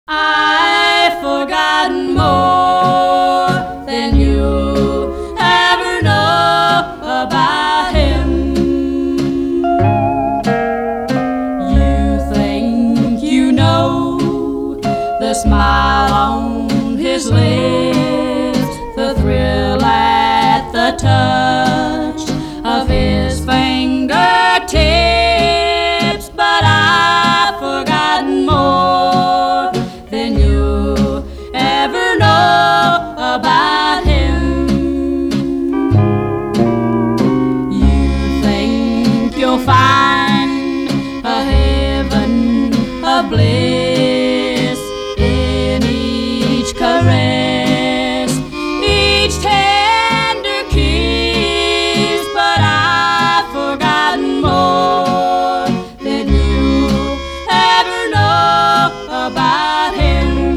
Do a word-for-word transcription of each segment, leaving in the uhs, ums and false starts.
I've forgotten more than you ever know about him. You think you know the smile on his lips, the thrill at the touch of his fingertips, but I've forgotten more than you ever know about him. You think you'll find a heaven of bliss in each caress, each tender kiss, but I've forgotten more than you ever know about him.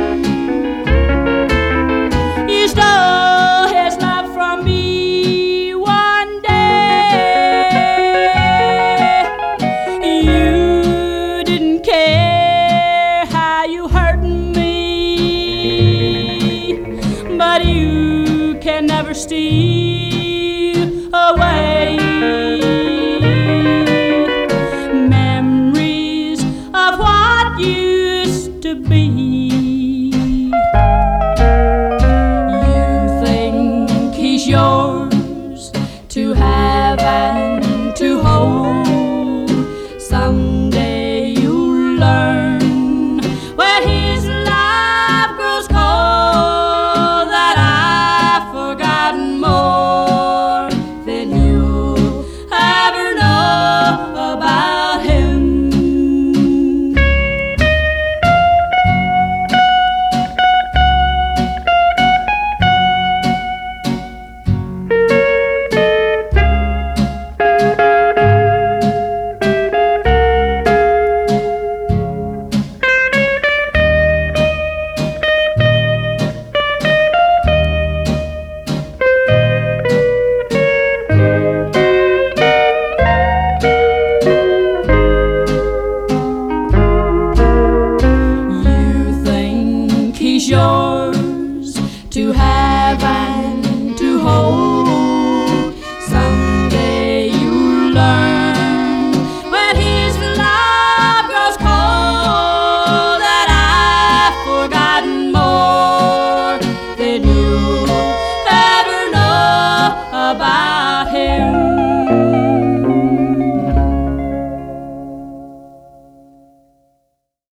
You stole his love from me one day. You didn't care how you hurt me, but you can never steal away memories of what used to be.